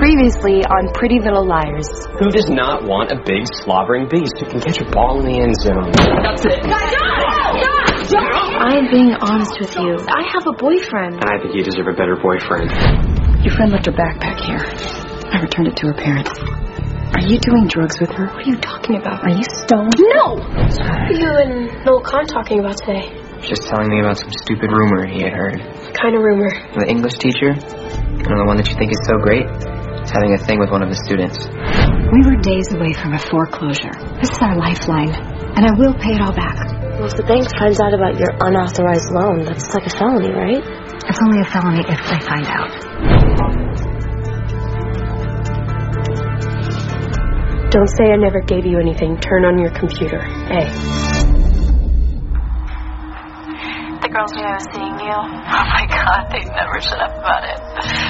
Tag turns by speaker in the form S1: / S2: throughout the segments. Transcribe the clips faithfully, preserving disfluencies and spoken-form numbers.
S1: Previously on Pretty Little Liars.
S2: Who does not want a big slobbering beast who can catch a ball in the end zone? That's it.
S1: I am being honest with you. I have a boyfriend.
S2: I think you deserve a better boyfriend.
S1: Your friend left her backpack here. I returned it to her parents. Are you doing drugs with her? What are you talking about? Are you stoned? No!
S3: What are you and Noel Kahn talking about today?
S4: Just telling me about some stupid rumor he had heard.
S3: What kind of rumor?
S4: The English teacher, you know, the one that you think is so great, is having a thing with one of the students.
S1: We were days away from a foreclosure. This is our lifeline, and I will pay it all back.
S3: Well, if the bank finds out about your unauthorized loan, that's like a felony, right?
S1: It's only a felony if they find out.
S3: Don't say I never gave you anything. Turn on your computer. A.
S5: The girls knew I was seeing you. Oh my god, they never shut up about it.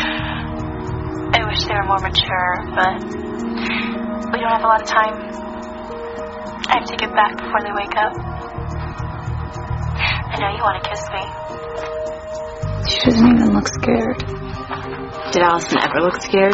S5: I wish they were more mature, but we don't have a lot of time. I have to get back before they wake up. I know you want to kiss me.
S1: She doesn't even look scared.
S5: Did Allison ever look scared?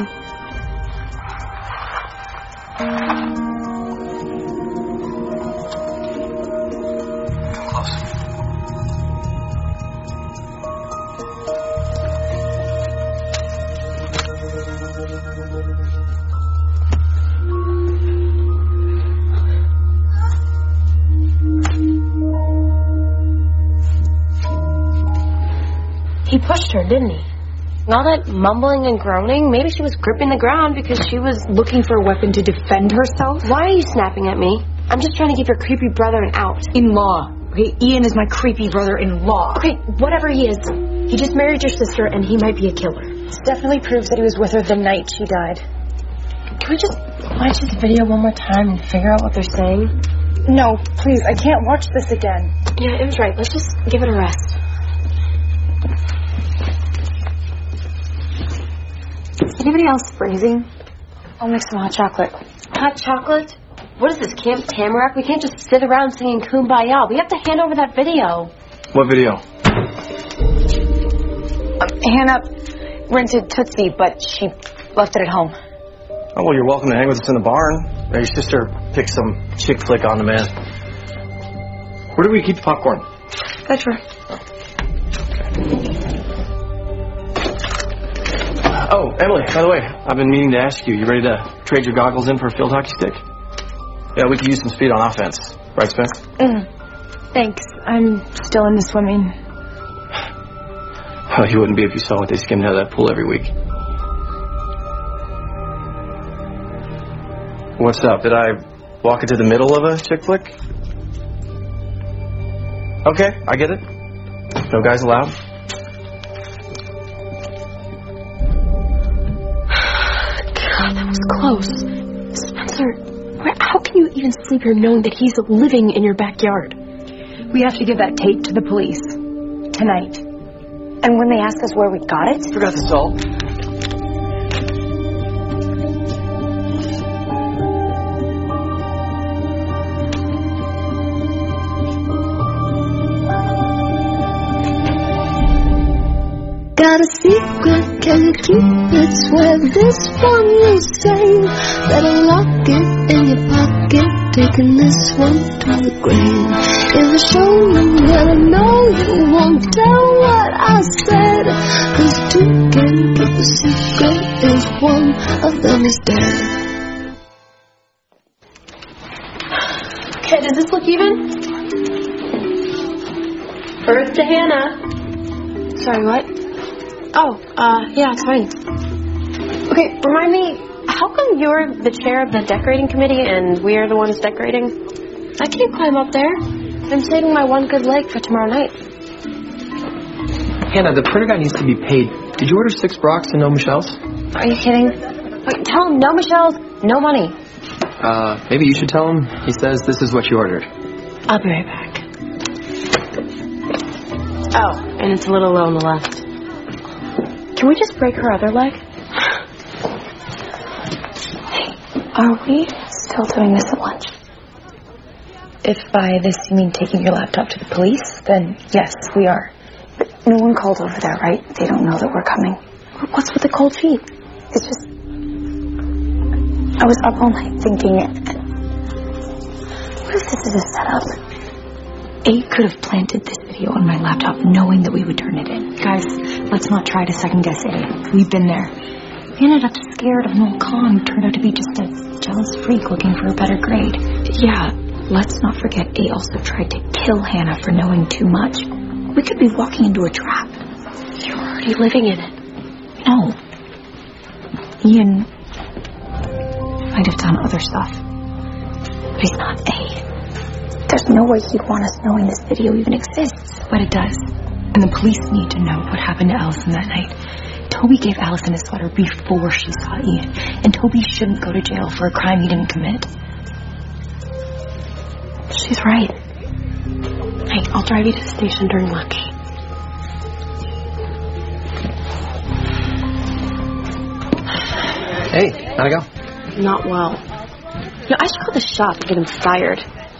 S3: He pushed her, didn't he? And all that mumbling and groaning, maybe she was gripping the ground because she was
S1: Looking for a weapon to defend herself?
S3: Why are you snapping at me? I'm just trying to give your creepy brother an out.
S1: In-law. Okay, Ian is my creepy brother-in-law.
S3: Okay, whatever he is, he just married your sister and he might be a killer.
S1: This definitely proves that he was with her the night she died.
S3: Can we just watch this video one more time and figure out what they're saying?
S1: No, please, I can't watch this again.
S3: Yeah, it was right. Let's just give it a rest.
S1: Is anybody else freezing? I'll make some hot chocolate.
S3: Hot chocolate? What is this, Camp Tamarack? We can't just sit around singing Kumbaya. We have to hand over that video.
S6: What video?
S1: Um, Hannah rented Tootsie, but she left it at home.
S6: Oh, well, you're welcome to hang with us in the barn. Or your sister picked some chick flick on demand. Where do we keep the popcorn?
S1: That's right.
S6: Oh, Emily, by the way, I've been meaning to ask you, you ready to trade your goggles in for a field hockey stick? Yeah, we could use some speed on offense. Right, Spence?
S1: Mm. Thanks. I'm still into swimming.
S6: Oh, you wouldn't be if you saw what they skimmed out of that pool every week. What's up? Did I walk into the middle of a chick flick? Okay, I get it. No guys allowed.
S3: That was close. Spencer, where, how can you even sleep here knowing that he's living in your backyard?
S1: We have to give that tape to the police. Tonight. And when they ask us where we got it...
S6: Forgot the salt.
S7: Got a secret, can you keep it? Swear this one you say. Better lock it in your pocket, taking this one to the grave. If I show you what I know, you won't tell what I said. Cause two can keep a secret if one of them is dead.
S3: Okay, does this look even? Earth to Hannah. Sorry, what? Oh, uh, yeah, it's fine. Okay, remind me, how come you're the chair of the decorating committee and we're the ones decorating? I can't climb up there. I'm saving my one good leg for tomorrow night.
S2: Hannah, the printer guy needs to be paid. Did you order six Brocks and no Michelle's?
S3: Are you kidding? Wait, tell him no Michelle's, no money.
S2: Uh, maybe you should tell him. He says this is what you ordered.
S3: I'll be right back. Oh, and it's a little low on the left. Can we just break her other leg?
S1: Hey, are we still doing this at lunch? If by this you mean taking your laptop to the police, then yes, we are. But no one called over there, right? They don't know that we're coming.
S3: What's with the cold feet?
S1: It's just I was up all night thinking, what if this is a setup? A could have planted this video on my laptop knowing that we would turn it in. Guys, let's not try to second guess A. We've been there. We ended up scared of Noel Kahn, who turned out to be just a jealous freak looking for a better grade. Yeah, let's not forget A also tried to kill Hannah for knowing too much. We could be walking into a trap.
S3: You're already living in it.
S1: No. Ian might have done other stuff. But he's not A. There's no way he'd want us knowing this video even exists. But it does. And the police need to know what happened to Allison that night. Toby gave Allison a sweater before she saw Ian. And Toby shouldn't go to jail for a crime he didn't commit. She's right.
S3: Hey, I'll drive you to the station during lunch.
S6: Hey, how'd it go?
S3: Not well. You know, I should call the shop and get him fired.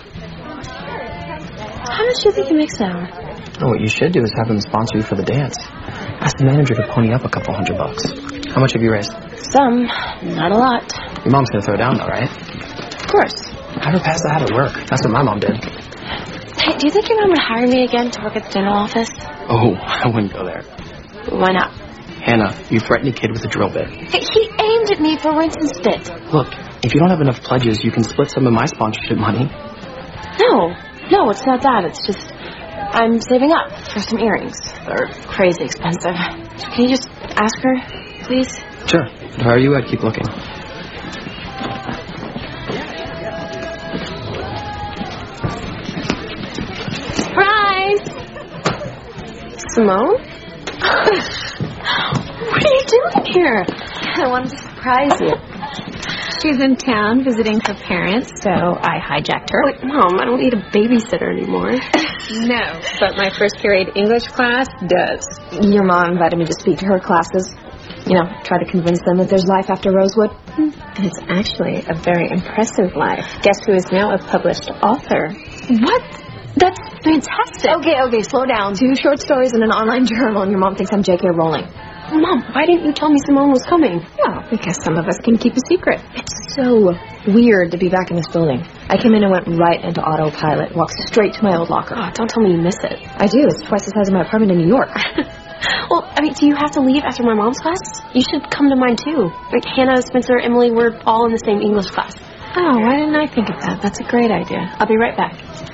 S3: How much do you think he makes an hour?
S6: Oh, what you should do is have them sponsor you for the dance. Ask the manager to pony up a couple hundred bucks. How much have you raised?
S3: Some, not a lot.
S6: Your mom's gonna throw down though, right?
S3: Of course.
S6: Have her pass the hat at work. That's what my mom did.
S3: Hey, do you think your mom would hire me again to work at the dental office?
S6: Oh, I wouldn't go there.
S3: Why not?
S6: Hannah, you threatened a kid with a drill bit.
S3: Hey, he aimed at me for rinse and spit.
S6: Look, if you don't have enough pledges, you can split some of my sponsorship money.
S3: No, no, it's not that. It's just I'm saving up for some earrings. They're crazy expensive. Can you just ask her, please?
S6: Sure. If I were you, I'd keep looking.
S3: Surprise! Simone? What are you doing here?
S8: I wanted to surprise you. She's in town visiting her parents, so I hijacked her.
S3: Wait, Mom, I don't need a babysitter anymore.
S8: No, but my first period English class does.
S1: Your mom invited me to speak to her classes. You know, try to convince them that there's life after Rosewood.
S8: And it's actually a very impressive life. Guess who is now a published author?
S1: What? That's fantastic. Okay, okay, slow down. Two short stories in an online journal, and your mom thinks I'm J K Rowling.
S3: Mom, why didn't you tell me Simone was coming?
S8: Well, because some of us can keep a secret.
S1: It's so weird to be back in this building. I came in and went right into autopilot, walked straight to my old locker.
S3: Oh, don't tell me you miss it.
S1: I do. It's twice the size of my apartment in New York.
S3: Well, I mean, do you have to leave after my mom's class? You should come to mine, too. Like, Hannah, Spencer, Emily, we're all in the same English class.
S8: Oh, why didn't I think of that? That's a great idea.
S3: I'll be right back.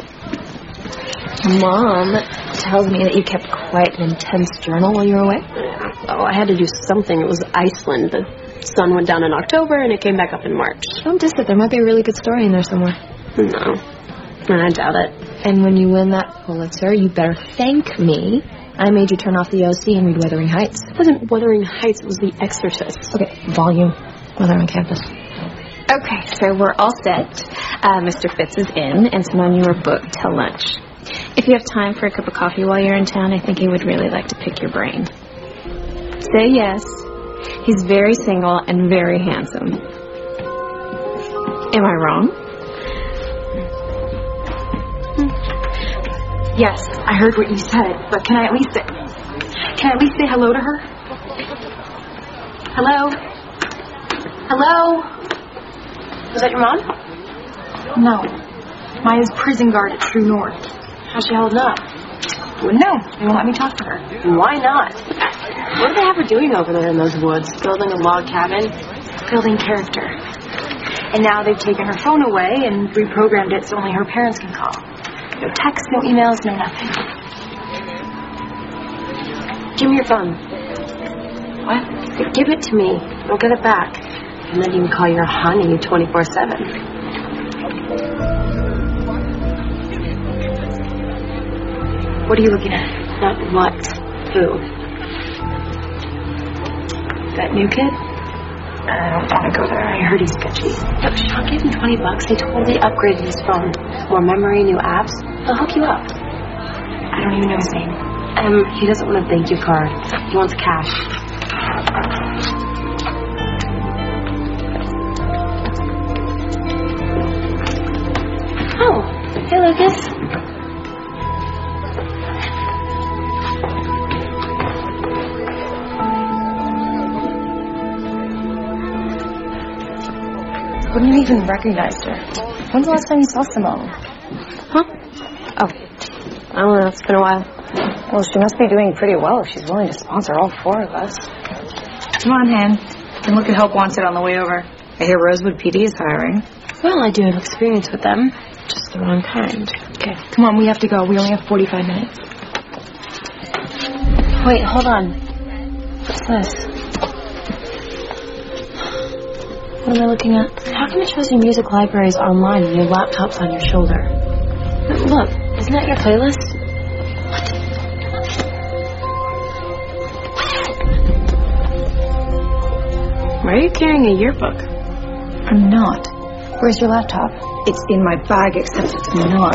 S1: Mom tells me that you kept quite an intense journal while you were away.
S3: Oh, I had to do something. It was Iceland. The sun went down in October, and it came back up in March.
S1: Don't diss it. There might be a really good story in there somewhere.
S3: No, I doubt it.
S1: And when you win that Pulitzer, you better thank me. I made you turn off the O C and read Wuthering Heights.
S3: It wasn't Wuthering Heights. It was The Exorcist.
S1: Okay, volume. While on campus.
S8: Okay, so we're all set. Uh, Mister Fitz is in, and Simone, you are booked till lunch. If you have time for a cup of coffee while you're in town, I think he would really like to pick your brain. Say yes. He's very single and very handsome. Am I wrong?
S1: Yes, I heard what you said, but can I at least say, can I at least say hello to her? Hello? Hello?
S3: Was that your mom?
S1: No. Maya's prison guard at True North.
S3: How's she holding up?
S1: Wouldn't know. They won't let me talk to her.
S3: Why not? What do they have her doing over there in those woods? Building a log cabin?
S1: Building character. And now they've taken her phone away and reprogrammed it so only her parents can call. No texts, no emails, no nothing.
S3: Give me your phone.
S1: What?
S3: Give it to me. I'll get it back. And then you can call your honey twenty-four seven.
S1: What are you looking at?
S3: Not what. Who?
S1: That new kid? I don't want to go there. I heard he's sketchy.
S3: Look, Sean gave him twenty bucks. They totally upgraded his phone. More memory, new apps. They'll hook you up.
S1: I don't even know his name.
S3: Um, he doesn't want a thank you card. He wants cash. Oh, hey, Lucas.
S1: Wouldn't have even recognized her. When's the last time you saw Simone?
S3: Huh? Oh. I don't know. It's been a while.
S1: Well, she must be doing pretty well if she's willing to sponsor all four of us. Come on, Han. You can look at Help Wanted on the way over. I hear Rosewood P D is hiring.
S3: Well, I do have experience with them. Just the wrong kind.
S1: Okay, come on. We have to go. We only have forty-five minutes.
S3: Wait, hold on. What's this? What am I looking at? How come it shows you music libraries online and your laptop's on your shoulder? Look, isn't that your playlist? Why are you carrying a yearbook?
S1: I'm not. Where's your laptop? It's in my bag, except it's not.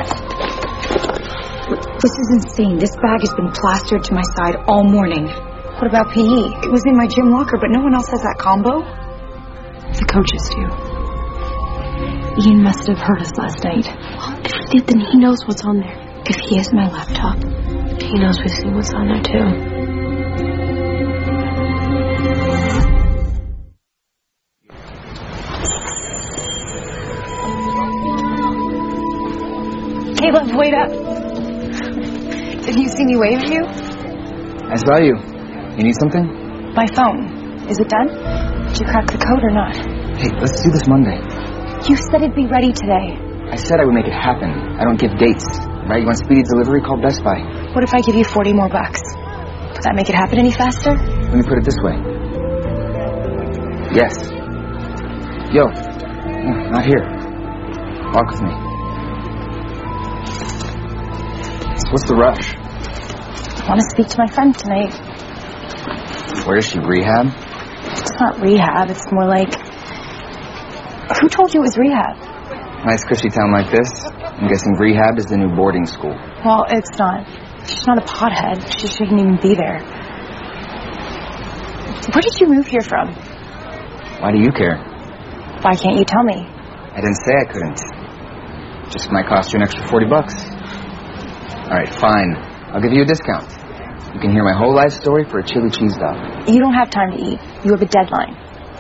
S1: This is insane. This bag has been plastered to my side all morning. What about P E? It was in my gym locker, but no one else has that combo.
S3: The coaches do.
S1: Ian must have heard us last night.
S3: Well, if he did, then he knows what's on there.
S1: If he has my laptop,
S3: he knows we've seen what's on there, too.
S1: Caleb, wait up. Did you see me wave at you?
S4: I saw you. You need something?
S1: My phone. Is it done? Did you crack the code or not?
S4: Hey, let's do this Monday.
S1: You said it'd be ready today.
S4: I said I would make it happen. I don't give dates. Right? You want speedy delivery? Call Best Buy.
S1: What if I give you forty more bucks? Would that make it happen any faster?
S4: Let me put it this way. Yes. Yo. No, not here. Walk with me. So what's the rush?
S1: I want to speak to my friend tonight.
S4: Where is she? Rehab?
S1: It's not rehab. It's more like... Who told you it was rehab?
S4: Nice cushy town like this. I'm guessing rehab is the new boarding school.
S1: Well, it's not. She's not a pothead. She shouldn't even be there. Where did you move here from?
S4: Why do you care?
S1: Why can't you tell me?
S4: I didn't say I couldn't. Just might cost you an extra forty bucks. All right, fine. I'll give you a discount. You can hear my whole life story for a chili cheese dog.
S1: You don't have time to eat. You have a deadline.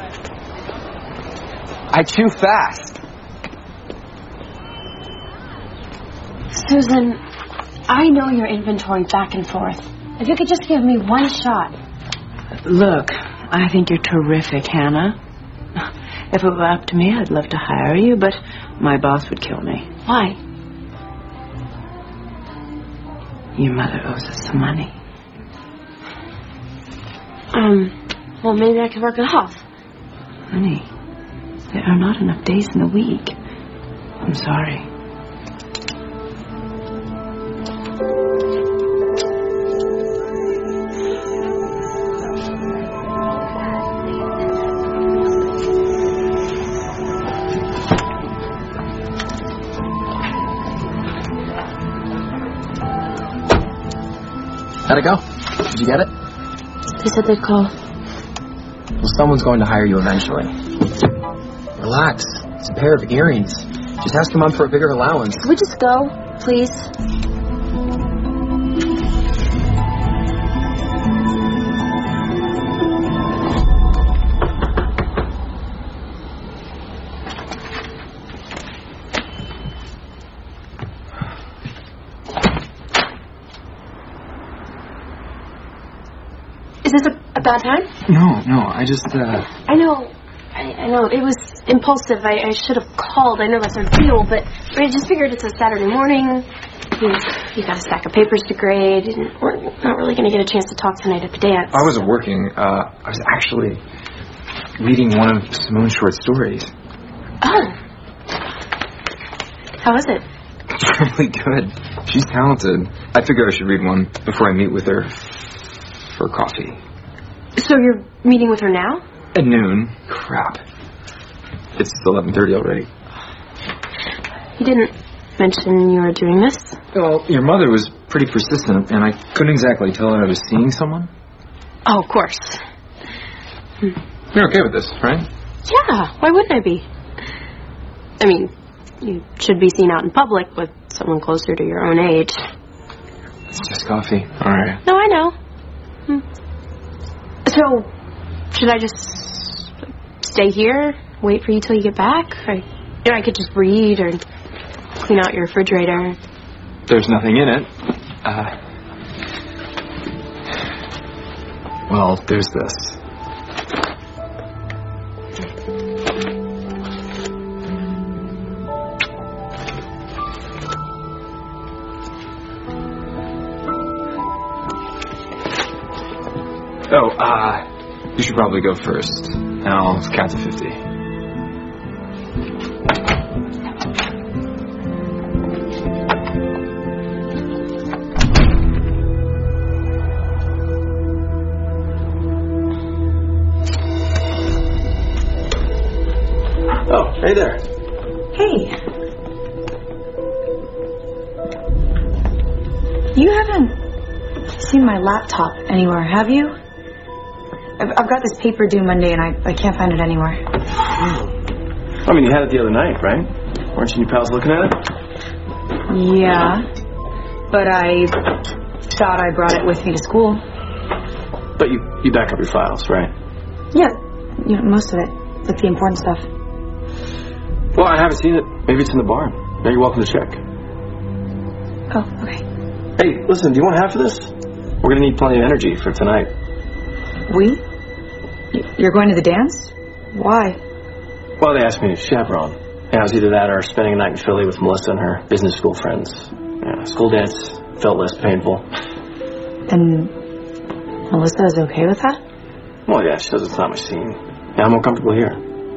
S4: I chew fast.
S3: Susan, I know you're inventorying back and forth. If you could just give me one shot.
S9: Look, I think you're terrific, Hannah. If it were up to me, I'd love to hire you, but my boss would kill me.
S3: Why?
S9: Your mother owes us some money.
S3: Um, well, maybe I could work it off.
S9: Honey, there are not enough days in the week. I'm sorry.
S6: How'd it go? Did you get it?
S3: They said they'd call.
S6: Well, someone's going to hire you eventually. Relax. It's a pair of earrings. Just ask your mom for a bigger allowance.
S3: Could we just go, please? Is this a, a bad time?
S6: No, no, I just, uh...
S3: I know, I, I know, it was impulsive. I, I should have called. I know that's our deal, but I just figured it's a Saturday morning. You, you got a stack of papers to grade, and we're not really going to get a chance to talk tonight at the dance.
S10: I wasn't working. Uh, I was actually reading one of Simone's short stories.
S3: Oh. How is it?
S10: It's really good. She's talented. I figure I should read one before I meet with her for coffee.
S3: So you're meeting with her now?
S10: At noon. Crap. It's eleven thirty already.
S3: You didn't mention you were doing this?
S10: Well, your mother was pretty persistent, and I couldn't exactly tell her I was seeing someone.
S3: Oh, of course.
S10: Hmm. You're okay with this, right?
S3: Yeah, why wouldn't I be? I mean, you should be seen out in public with someone closer to your own age.
S10: It's just coffee. All right.
S3: No, I know. Hmm. So, should I just stay here wait for you till you get back? Or, you know, I could just read or clean out your refrigerator.
S10: There's nothing in it. Uh, well, there's this. Oh, uh, you should probably go first. And I'll count to fifty.
S6: Oh, hey there.
S1: Hey. You haven't seen my laptop anywhere, have you? I've, I've got this paper due Monday and I, I can't find it anywhere.
S6: I mean, you had it the other night, right? Weren't you and your pals looking at it?
S1: Yeah, but I thought I brought it with me to school.
S6: But you, you back up your files, right?
S1: Yeah, you know, most of it, like the important stuff.
S6: Well, I haven't seen it. Maybe it's in the barn. Now you're welcome to check.
S1: Oh, okay.
S6: Hey, listen, do you want half of this? We're going to need plenty of energy for tonight.
S1: We? You're going to the dance? Why?
S6: Well, they asked me to chaperone. Yeah, it was either that or spending a night in Philly with Melissa and her business school friends. Yeah, school dance felt less painful.
S1: And Melissa is okay with that?
S6: Well, yeah, she says it's not my scene. Yeah, I'm more comfortable here.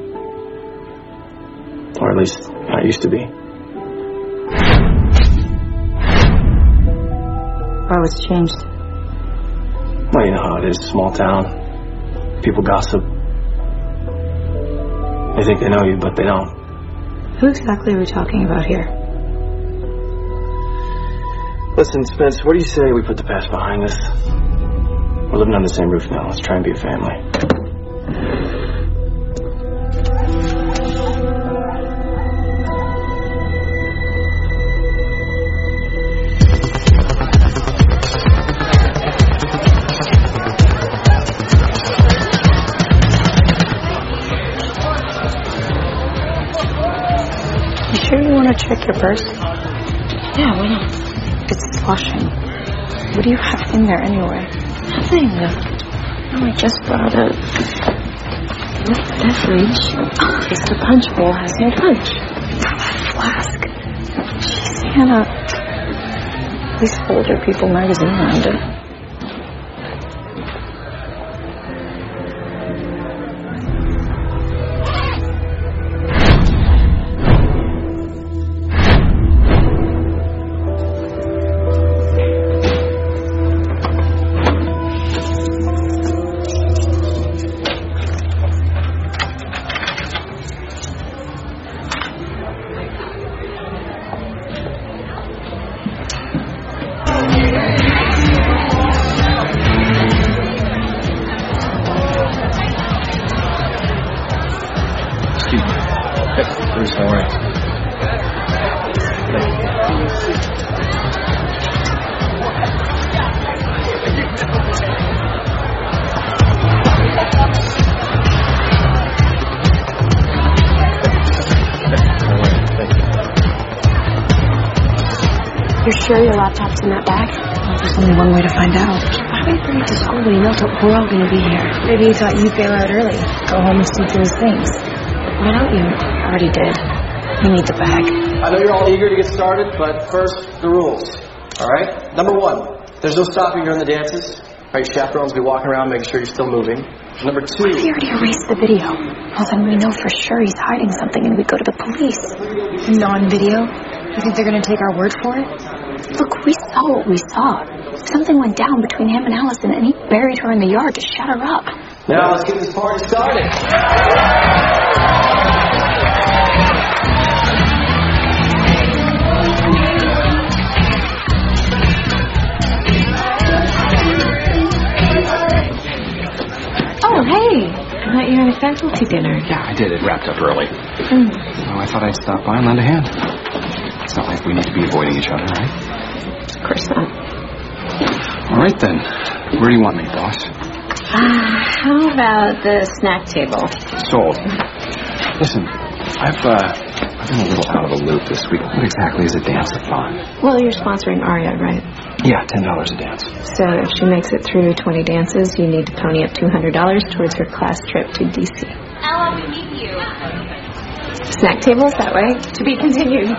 S6: Or at least I used to be.
S1: Why, what's changed?
S6: Well, you know how it is, small town. People gossip. They think they know you, but they don't.
S1: Who exactly are we talking about here?
S6: Listen, Spence, what do you say we put the past behind us? We're living under the same roof now. Let's try and be a family.
S1: Sure you want to check your purse?
S3: Yeah, why not?
S1: It's slushing. What do you have in there anyway?
S3: Nothing. Oh, I just brought a beverage. Because the punch bowl has no punch.
S1: Flask. Jeez, Hannah. At least Older People magazine around it.
S6: Bruce, how are you?
S3: You're sure your laptop's in that bag?
S1: Well, there's only one way to find out.
S3: Why would you bring it to school when you know we're all going to be here?
S1: Maybe you thought you'd bail out early. Go home and see through his things.
S3: Why don't you?
S1: I already did. You need the bag.
S6: I know you're all eager to get started, but first, the rules. All right? Number one, there's no stopping during the dances. All right, chaperones will be walking around making sure you're still moving. Number two...
S1: What if he already erased the video? Well, then we know for sure he's hiding something and we go to the police. Non-video? You think they're going to take our word for it? Look, we saw what we saw. Something went down between him and Allison, and he buried her in the yard to shut her up.
S6: Now let's get this party started.
S8: Oh, hey. I thought you had a faculty dinner.
S10: Yeah, I did. It wrapped up early.
S8: Mm.
S10: So I thought I'd stop by and lend a hand. It's not like we need to be avoiding each other, right?
S8: Of course not.
S10: All right, then. Where do you want me, boss?
S8: Uh, how about the snack table?
S10: Sold. Listen, I've, uh, I've been a little out of the loop this week. What exactly is a dance-a-thon?
S8: Well, you're sponsoring Aria, right?
S10: Yeah, ten dollars a dance.
S8: So if she makes it through twenty dances, you need to pony up two hundred dollars towards her class trip to D C.
S5: Ella, we need you.
S8: Snack tables that way. To be continued.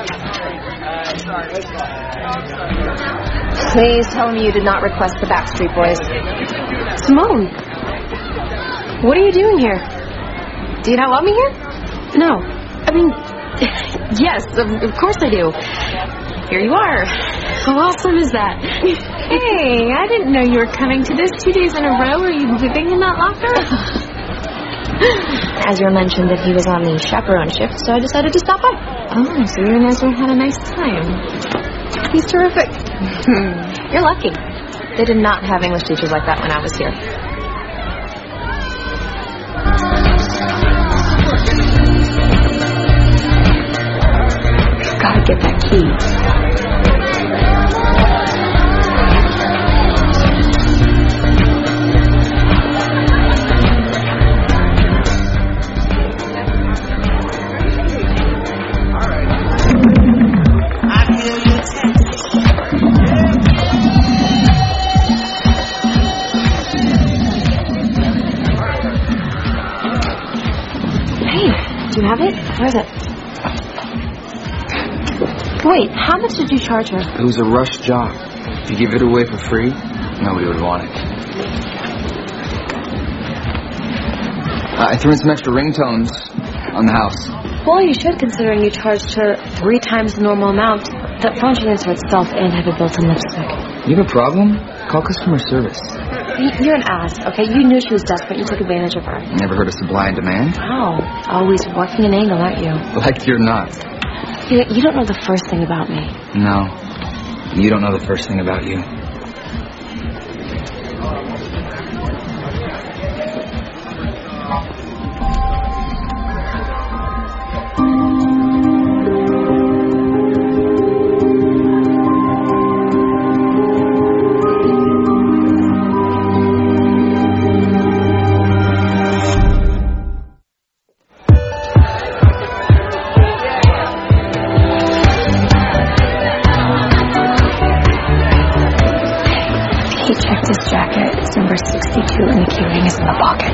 S1: Please tell me you did not request the Backstreet Boys.
S3: Simone, what are you doing here? Do you not want me here?
S8: No.
S3: I mean, yes, of, of course I do. Here you are. How awesome is that?
S8: Hey, I didn't know you were coming to this two days in a row. Are you living in that locker?
S1: Ezra mentioned that he was on the chaperone shift, so I decided to stop by.
S8: Oh, so you and Ezra had a nice time.
S1: He's terrific. You're lucky. They did not have English teachers like that when I was here. Gotta get that key.
S3: Do you have it? Where is it? Wait, how much did you charge her?
S4: It was a rush job. If you give it away for free, nobody would want it. Uh, I threw in some extra ringtones on the house.
S3: Well, you should, considering you charged her three times the normal amount. That phone should answer itself and have a built-in lipstick.
S4: You have a problem? Call customer service.
S3: You're an ass, okay? You knew she was desperate. You took advantage of her.
S4: Never heard of supply and demand?
S3: Oh, always working an angle, aren't you?
S4: Like you're not.
S3: You, you don't know the first thing about me.
S4: No. You don't know the first thing about you.
S1: sixty-two and the key ring is in the pocket.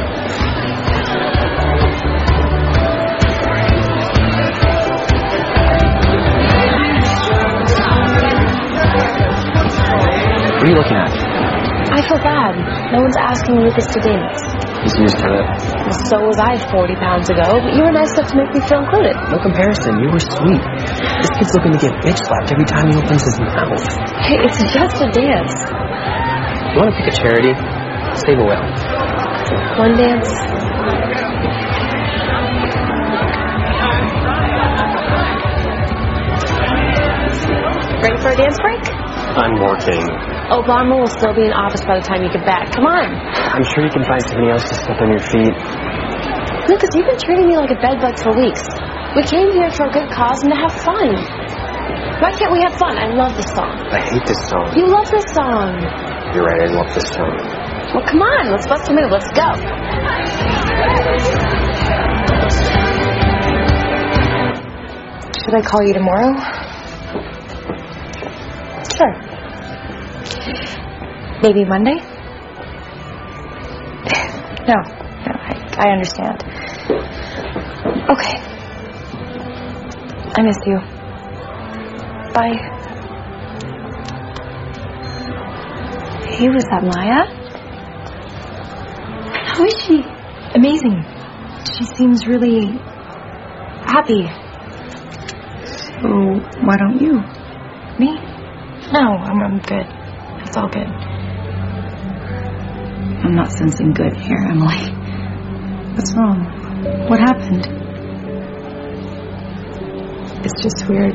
S2: What are you looking at?
S3: I feel bad. No one's asking Lucas to dance.
S2: He's used to it.
S3: So was I forty pounds ago, but you were nice enough to make me feel included.
S2: No comparison. You were sweet. This kid's looking to get bitch slapped every time he opens his mouth.
S3: Hey, it's just a dance.
S2: You want to pick a charity? Save a whale.
S3: One dance. Ready for a dance break?
S2: I'm working.
S3: Obama will still be in office by the time you get back. Come on.
S2: I'm sure you can find somebody else to step on your feet.
S3: Lucas, you've been treating me like a bedbug for weeks. We came here for a good cause and to have fun. Why can't we have fun? I love this song.
S2: I hate this song.
S3: You love this song.
S2: You're right, I love this song.
S3: Well, come on, let's bust a move. Let's go. Should I call you tomorrow? Sure. Maybe Monday? No, no, I, I understand. Okay. I miss you. Bye.
S1: Hey, was that Maya?
S3: How is she?
S1: Amazing. She seems really happy. So, why don't you? Me? No, I'm, I'm good. It's all good. I'm not sensing good here, Emily. What's wrong? What happened? It's just weird.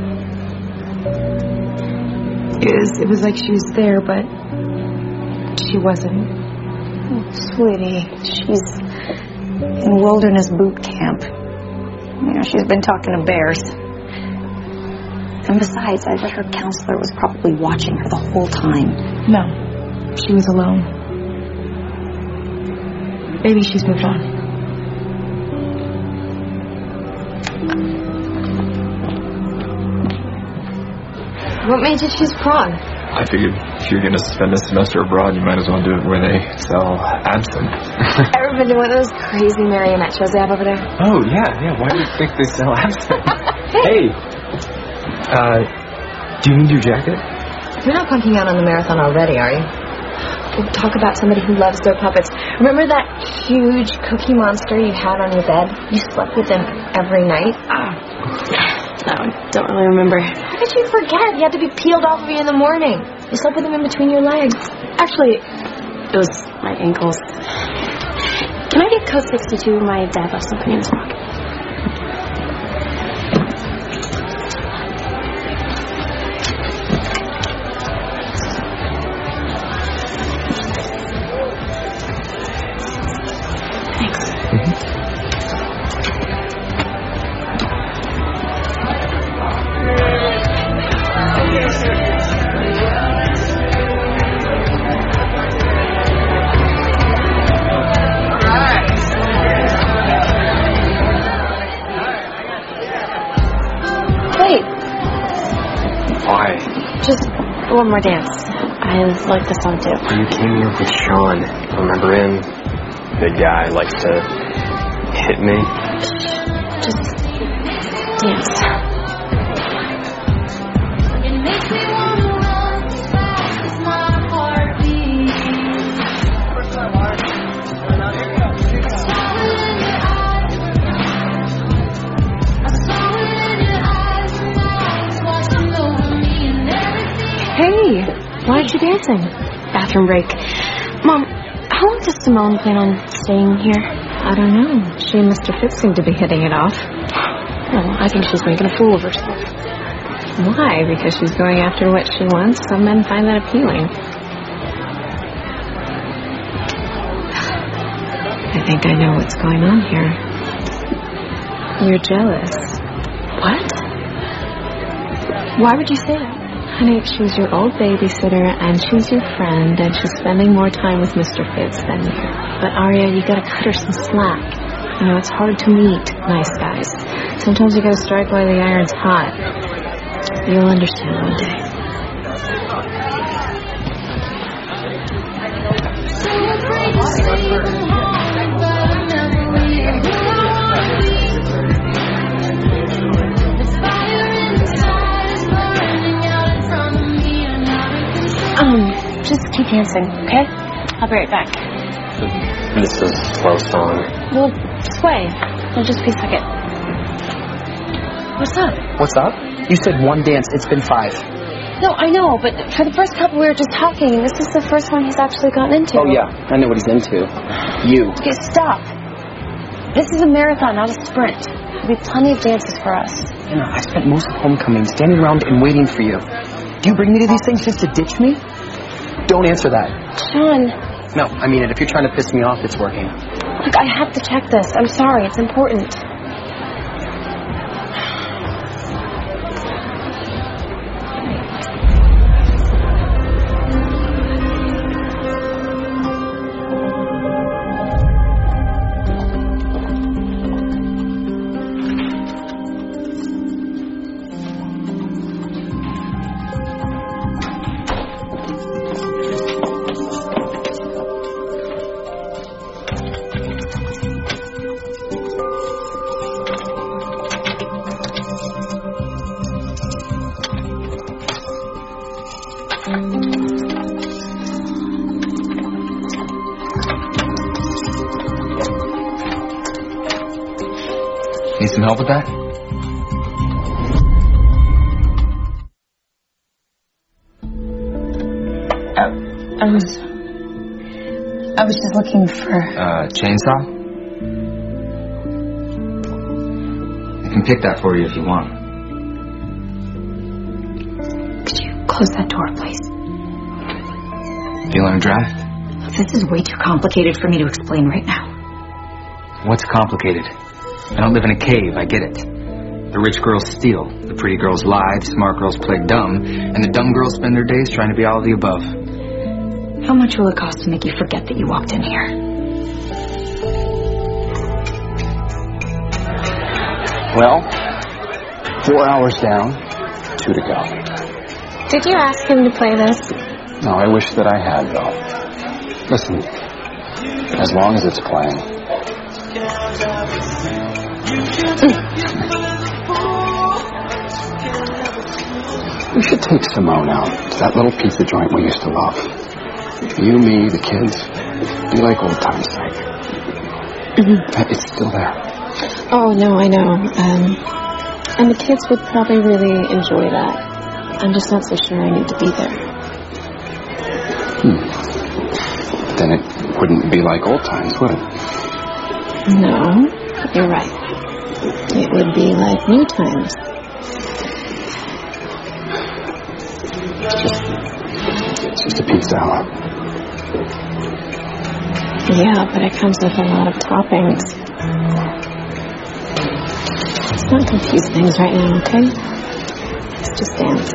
S1: It was, it was like she was there, but she wasn't. Oh, sweetie, she's in wilderness boot camp. You know, she's been talking to bears. And besides, I bet her counselor was probably watching her the whole time. No, she was alone. Maybe she's moved on.
S8: What made you choose Prague?
S10: I figured if you're going to spend a semester abroad, you might as well do it where they sell absinthe.
S8: Ever been to one of those crazy marionette shows they have over there?
S10: Oh, yeah, yeah. Why do you think they sell absinthe? Hey! Uh, do you need your jacket?
S8: You're not punking out on the marathon already, are you? We'll talk about somebody who loves their puppets. Remember that huge cookie monster you had on your bed? You slept with him every night?
S3: Oh. No, I don't really remember.
S8: How did you forget? He had to be peeled off of you in the morning. You slept with him in between your legs.
S3: Actually, it was my ankles. Can I get code sixty-two? My dad left something in his pocket. Thanks.
S10: Mm-hmm.
S2: Why?
S3: Just one more dance. I like the song too.
S2: You came here with Sean. Remember him? Big guy, likes to hit me.
S3: Just dance. Hey, why aren't you dancing? Bathroom break. Mom, how long does Simone plan on staying here?
S8: I don't know. She and Mister Fitz seem to be hitting it off.
S3: Well, I think she's making a fool of herself.
S8: Why? Because she's going after what she wants? Some men find that appealing. I think I know what's going on here. You're jealous.
S3: What? Why would you say that?
S8: Honey, she's your old babysitter, and she's your friend, and she's spending more time with Mister Fitz than you. But Aria, you gotta cut her some slack. You know, it's hard to meet nice guys. Sometimes you gotta strike while the iron's hot. You'll understand one day.
S3: Um, just keep dancing, okay? I'll be right back.
S2: This is a slow song.
S3: Well, sway. It'll just be a second. What's up?
S6: What's up? You said one dance. It's been five.
S3: No, I know, but for the first couple we were just talking, and this is the first one he's actually gotten into.
S6: Oh, yeah. I know what he's into. You.
S3: Okay, stop. This is a marathon, not a sprint. There'll be plenty of dances for us.
S6: Anna, I spent most of homecoming standing around and waiting for you. Do you bring me to these things just to ditch me? Don't answer that.
S3: Sean.
S6: No, I mean it. If you're trying to piss me off, it's working.
S3: Look, I have to check this. I'm sorry. It's important.
S4: Need some help with that?
S1: I, I was... I was just looking for...
S4: Uh, chainsaw? I can pick that for you if you want.
S1: Could you close that door, please?
S4: Feeling a draft?
S1: This is way too complicated for me to explain right now.
S4: What's complicated? I don't live in a cave, I get it. The rich girls steal, the pretty girls lie, the smart girls play dumb, and the dumb girls spend their days trying to be all of the above.
S1: How much will it cost to make you forget that you walked in here?
S11: Well, four hours down, two to go.
S8: Did you ask him to play this?
S11: No, I wish that I had, though. Listen, as long as it's playing. We should take Simone out to that little pizza joint we used to love. You, me, the kids. Be like old times, like. Mm-hmm. It's still there.
S8: Oh, no, I know. Um, and the kids would probably really enjoy that. I'm just not so sure I need to be there.
S11: Hmm. Then it wouldn't be like old times, would it?
S8: No, you're right. It would be like new times.
S11: It's just, it's just a pizza salad.
S8: Yeah, but it comes with a lot of toppings. Let's not confuse things right now, okay? Let's just dance.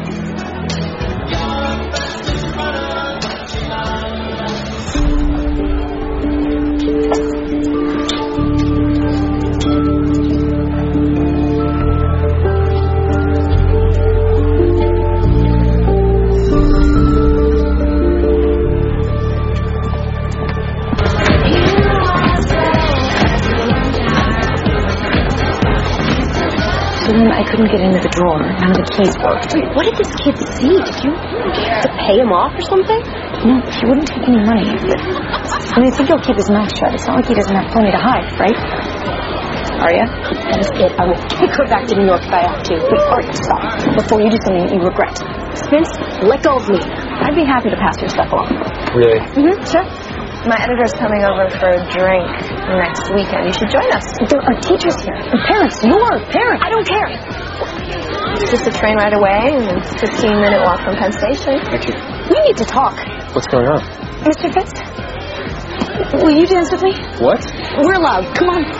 S1: I couldn't get into the drawer. None of the keys worked.
S3: Wait, what did this kid see? Did you have to pay him off or something?
S1: No, he wouldn't take any money. But, I mean, I think he'll keep his mouth shut. It's not like he doesn't have plenty to hide, right? Arya, that is it. I will take her back to New York if I have to. Wait, Arya, stop. Before you do something that you regret. Spence, let go of me. I'd be happy to pass your stuff along.
S2: Really?
S1: Mm-hmm, sure. My editor's coming over for a drink next weekend. You should join us. There are teachers here. And parents. You are a parent.
S3: I don't care. It's just a train ride away and a fifteen minute walk from Penn Station.
S2: Thank you.
S3: We need to talk.
S2: What's going on?
S1: Mister Fitz, will you dance with me?
S2: What?
S3: We're allowed. Come on.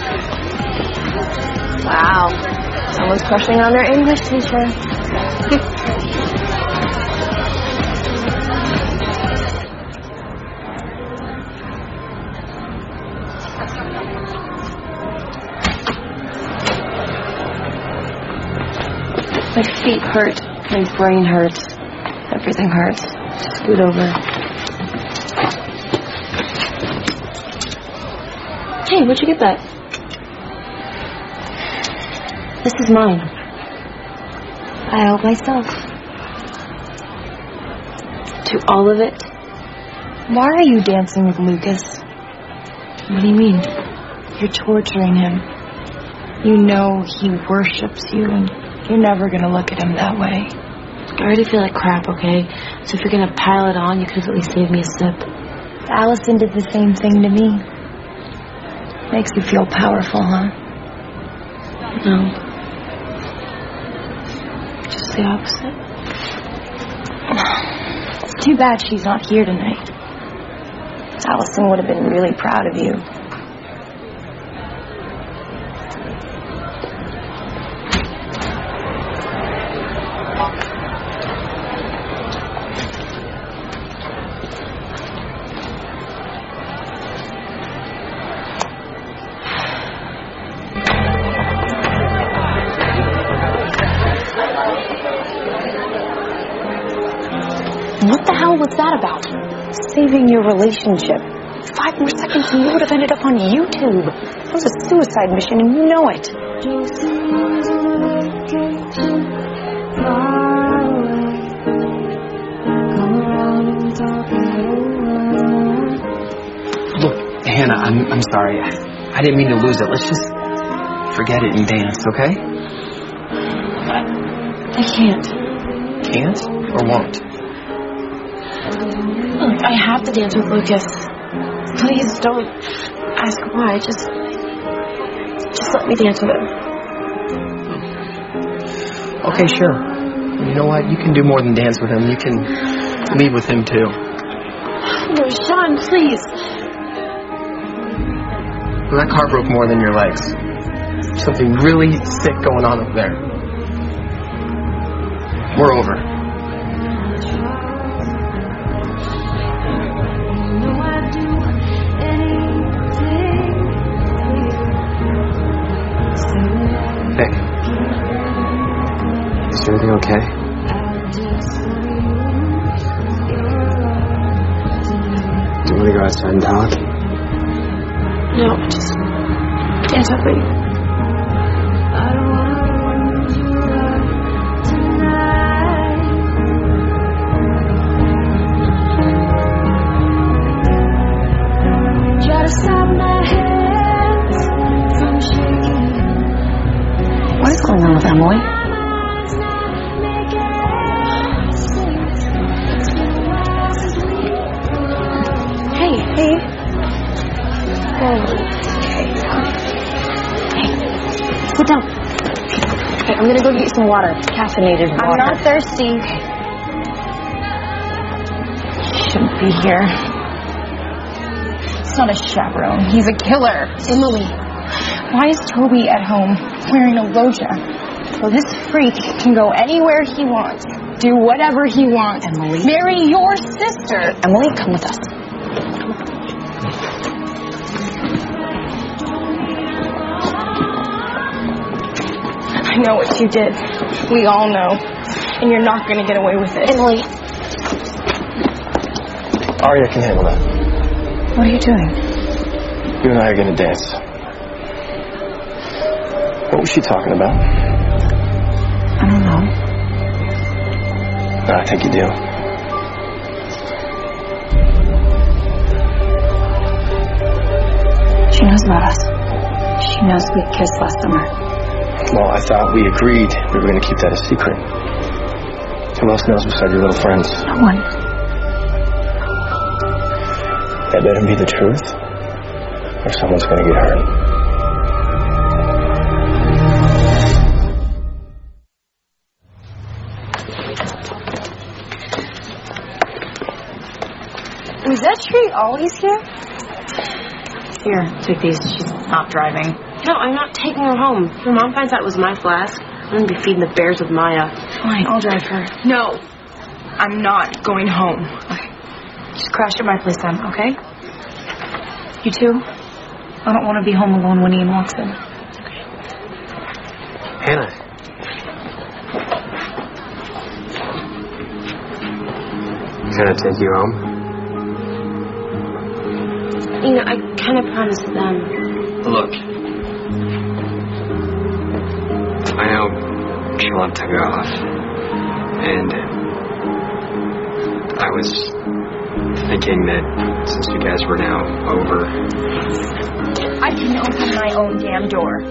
S3: Wow. Someone's crushing on their English teacher.
S1: My feet hurt. My brain hurts. Everything hurts. Scoot over.
S3: Hey, where'd you get that?
S1: This is mine. I owe myself. To all of it. Why are you dancing with Lucas? What do you mean? You're torturing him. You know he worships you, and you're never gonna look at him that way.
S3: I already feel like crap, okay? So if you're gonna pile it on, you could have at least saved me a sip.
S1: Allison did the same thing to me. Makes you feel powerful, huh?
S3: No. Just the opposite.
S1: It's too bad she's not here tonight. Allison would have been really proud of you. What the hell was that about? Saving your relationship. Five more seconds and you would have ended up on YouTube. That was a suicide mission and you know it.
S6: Look, Hannah, I'm I'm sorry. I, I didn't mean to lose it. Let's just forget it and dance, okay?
S1: I can't.
S6: Can't or won't?
S3: Look, I have to dance with Lucas. Please don't ask why. Just, just let me dance with him.
S6: Okay, sure. You know what? You can do more than dance with him. You can leave with him too.
S3: No, Sean, please.
S6: Well, that car broke more than your legs. Something really sick going on up there. We're over.
S7: Anything
S2: Hey. Is everything okay? Do you want to go outside and talk?
S3: No, just can't talk about you.
S1: What is going on with Emily?
S3: Hey, hey. Hey. Hey. Sit down. Okay, I'm gonna go get you some water. Caffeinated water. I'm not thirsty. Okay.
S1: He shouldn't be here. He's not a chaperone. He's a killer.
S3: Emily.
S1: Why is Toby at home wearing a Loja? Well, this freak can go anywhere he wants, do whatever he wants.
S8: Emily.
S1: Marry your sister.
S8: Emily, come with us.
S1: I know what you did. We all know. And you're not going to get away with it.
S3: Emily.
S2: Aria can handle that.
S1: What are you doing?
S2: You and I are going to dance. What was she talking about?
S1: I don't know.
S2: No, I think you do.
S1: She knows about us. She knows we kissed last summer.
S2: Well, I thought we agreed we were going to keep that a secret. Who else knows besides your little friends?
S1: No one.
S2: That better be the truth, or someone's going to get hurt.
S1: Was that tree always here?
S8: Here, take these. She's not driving.
S3: No, I'm not taking her home. If your mom finds out it was my flask, I'm going to be feeding the bears with Maya.
S1: Fine, I'll drive her. No, I'm not going home. Okay. Just crash at my place then, okay? You too? I don't want to be home alone when Ian walks in.
S3: Okay.
S2: Hannah. Can I take you home?
S3: You know, I kind of promised them.
S2: Look. I know Sean took off. And I was thinking that since you guys were now over...
S1: I can open my own damn door.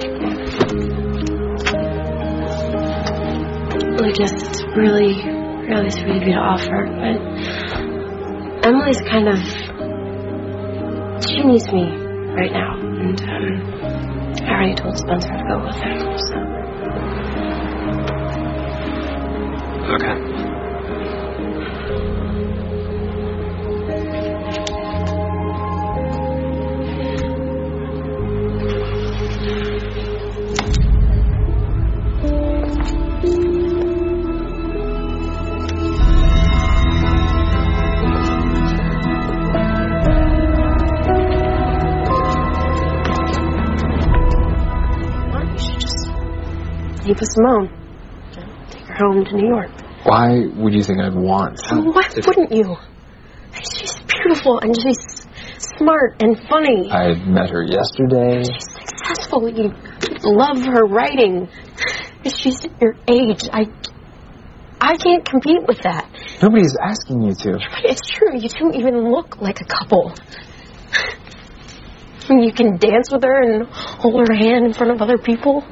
S3: Like, it's really, really sweet of you to offer, but Emily's kind of... She needs me right now, and um, I already told Spencer to go with her, so...
S2: Okay.
S3: Leave with Simone. Take her home to New York.
S10: Why would you think I'd want?
S3: Oh, why wouldn't you? She's beautiful and she's smart and funny.
S10: I met her yesterday.
S3: She's successful. You love her writing. She's your age. I, I can't compete with that.
S10: Nobody's asking you to.
S3: But it's true. You don't even look like a couple. You can dance with her and hold her hand in front of other people.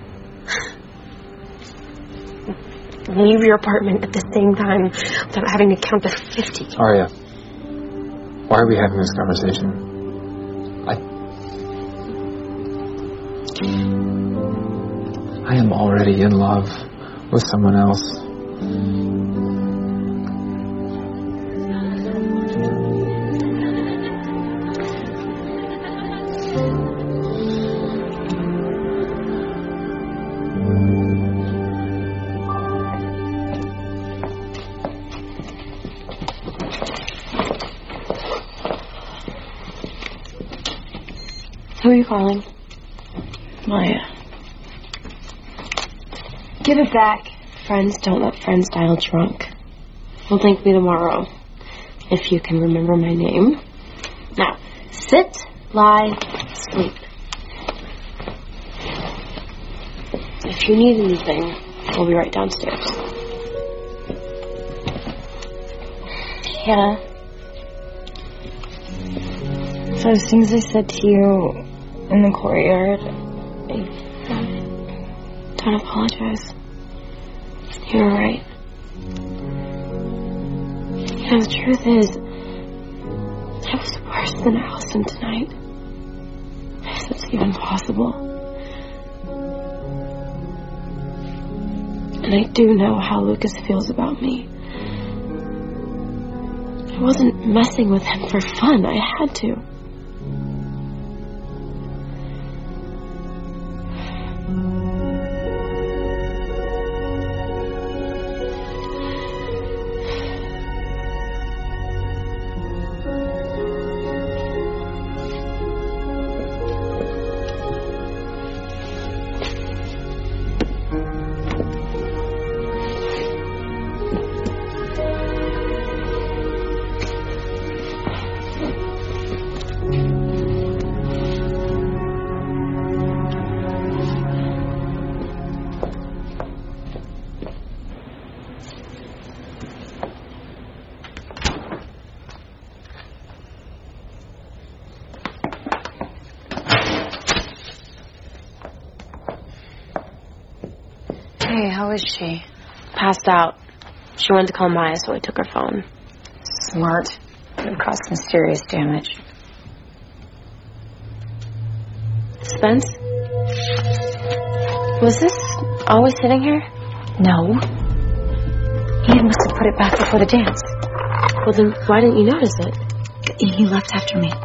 S3: Leave your apartment at the same time without having to count to fifty.
S10: Aria, why are we having this conversation? I... I am already in love with someone else.
S3: Who are you calling?
S1: Maya.
S3: Give it back. Friends don't let friends dial drunk. Well, thank me tomorrow, if you can remember my name. Now, sit, lie, sleep. If you need anything, we'll be right downstairs. Hannah, so those things I said to you in the courtyard, I don't apologize. You were right. You know, the truth is, I was worse than Allison tonight. If that's even possible. And I do know how Lucas feels about me. I wasn't messing with him for fun. I had to.
S8: Hey, how is she?
S3: Passed out. She wanted to call Maya, so I took her phone.
S1: Smart. Could have caused some serious damage.
S3: Spence? Was this always sitting here?
S1: No. He must have put it back before the dance.
S3: Well, then why didn't you notice it?
S1: He left after me.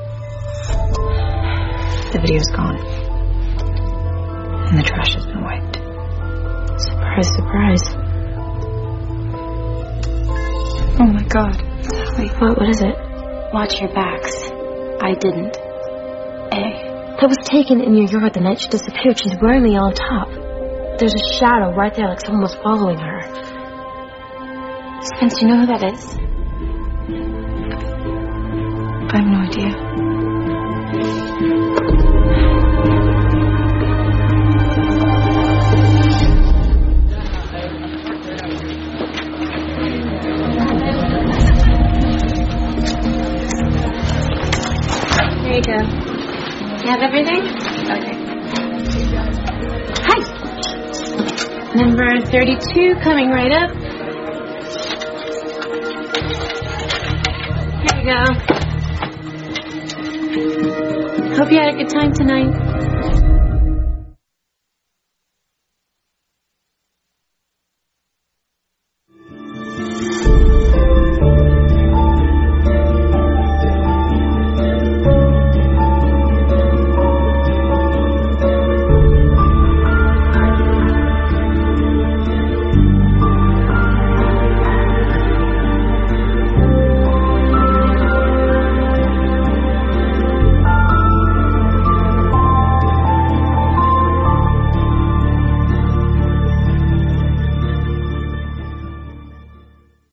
S1: The video's gone. And the trash has been wiped.
S3: Surprise, surprise.
S1: Oh my God.
S3: Wait, what, what is it?
S1: Watch your backs. I didn't. A.
S3: That was taken in your yard the night she disappeared. She's wearing the yellow top. There's a shadow right there like someone was following her.
S1: Spence, you know who that is? I have no idea.
S3: There you go. You have everything? Okay. Hi. Number thirty-two coming right up. Here you go. Hope you had a good time tonight.